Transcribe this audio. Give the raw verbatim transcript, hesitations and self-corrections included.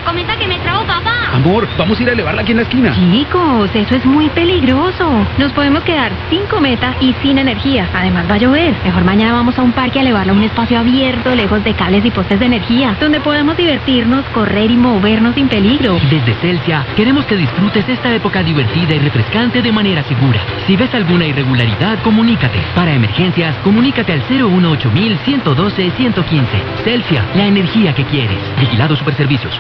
cometa que me trajo papá. Amor, vamos a ir a elevarla aquí en la esquina. Chicos, eso es muy peligroso. Nos podemos quedar sin cometa y sin energía. Además va a llover. Mejor mañana vamos a un parque a elevarla a un espacio abierto, lejos de cables y postes de energía, donde podemos divertirnos, correr y movernos sin peligro. Desde Celsia, queremos que disfrutes esta época divertida y refrescante de manera segura. Si ves alguna irregularidad, comunícate. Para emergencias, comunícate al cero uno ocho mil, ciento doce, ciento quince. Celsia, la energía que quieres. Vigilado Superservicios.